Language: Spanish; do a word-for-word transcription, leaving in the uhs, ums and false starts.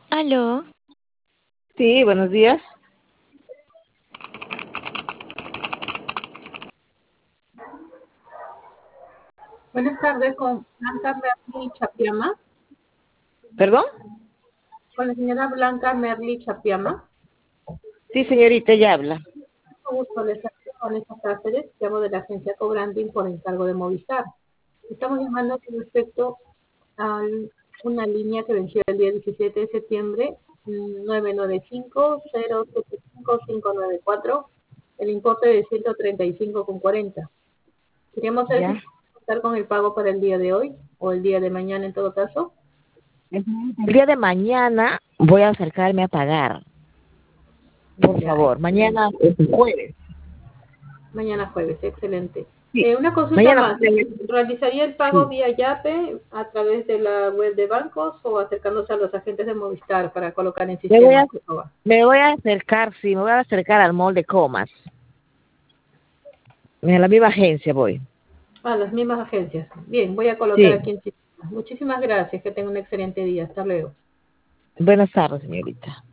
Aló, Sí, buenos días. Buenas tardes, con Blanca Merli Chapiama. ¿Perdón? Con la señora Blanca Merli Chapiama. Sí, señorita, ella habla. Mucho gusto, les saludo Vanessa Cáceres, llamo de la agencia Cobranding por encargo de Movistar. Estamos llamando con respecto a una línea que venció el día diecisiete de septiembre, nueve nueve cinco cero siete cinco cinco nueve cuatro, el importe de ciento treinta y cinco con cuarenta. Queríamos saber si Ya. podemos contar con el pago para el día de hoy o el día de mañana en todo caso. El día de mañana voy a acercarme a pagar. Por Ya, favor, mañana es jueves. mañana jueves, excelente. Sí, Eh, una consulta mañana más. ¿Realizaría el pago sí. vía Yape a través de la web de bancos o acercándose a los agentes de Movistar para colocar en Me voy sistema, a, por favor? me voy a acercar, sí, me voy a acercar al mall de Comas. En la misma agencia voy. A las mismas agencias. Bien, voy a colocar Sí. aquí en sistema. Muchísimas gracias. Que tenga un excelente día. Hasta luego. Buenas tardes, señorita.